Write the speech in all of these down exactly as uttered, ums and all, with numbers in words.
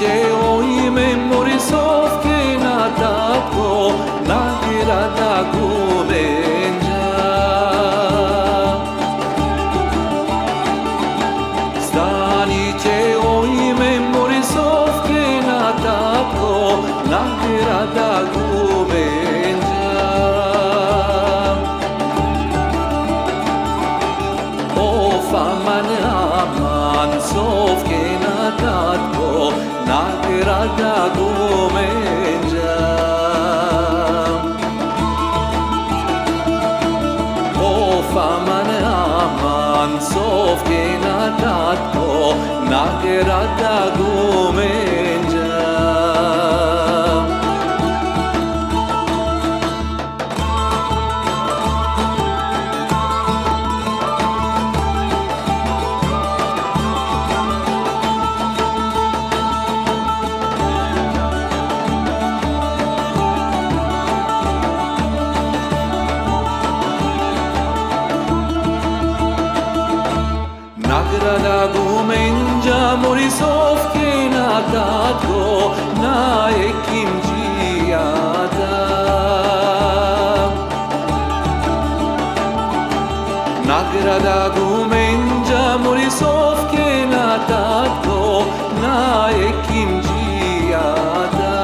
oi memori sofke na tatko na hirata gubenja Stanice oi memori sofke na tatko na hirata gubenja O faman aman sofke na tatko na hirata gubenja O faman aman sofke na tatko na hirata gubenja Nagrada gumenja mori sofke na tatko na ekim džijada Nagrada gumenja mori sofke na tatko na ekim džijada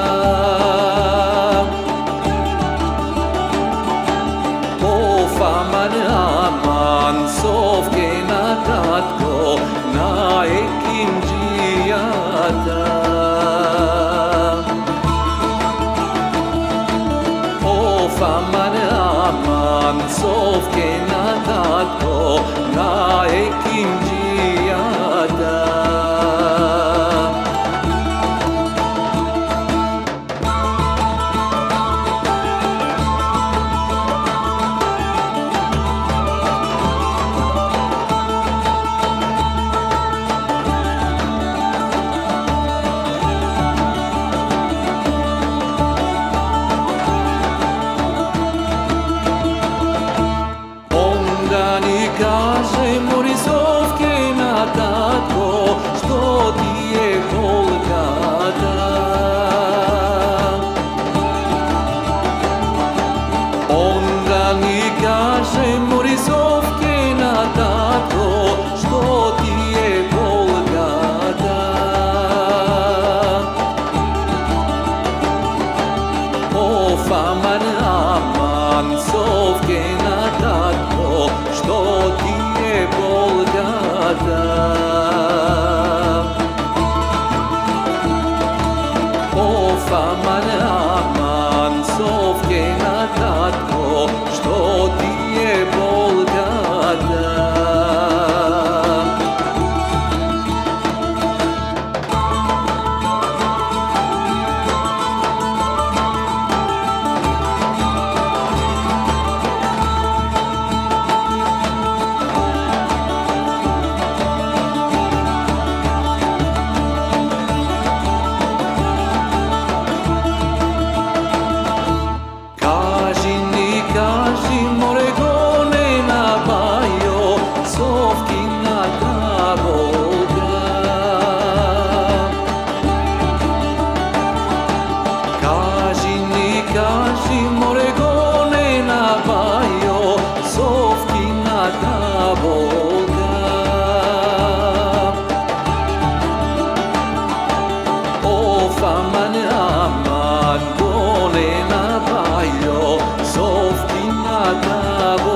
O faman aman sofke na tatko na ekim džijada O faman aman sofke na tatko na ekim džijada Kaže mori sofke na tatko što ti je Golgata Onda mi kaže mori sofke na tatko što ti je Golgata O faman aman sofke na tatko što ti je Golgata O faman aman sofke na tatko što ti je Golgata Kaži more gone na bajo sofki na taboga Kaži ni kaži more gone na bajo sofki na taboga O faman aman gone na bajo sofki na taboga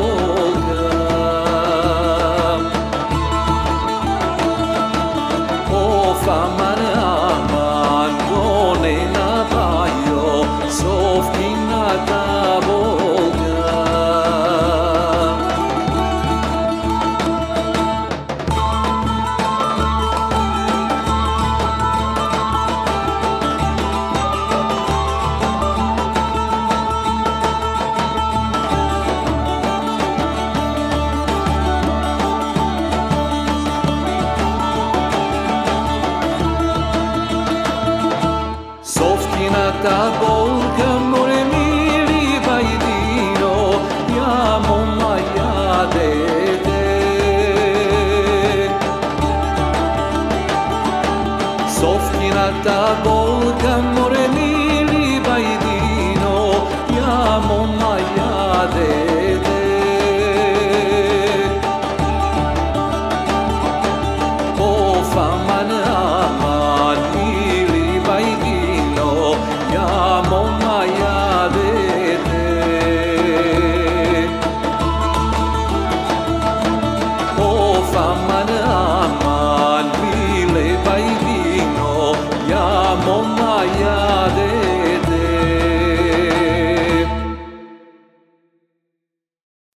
ta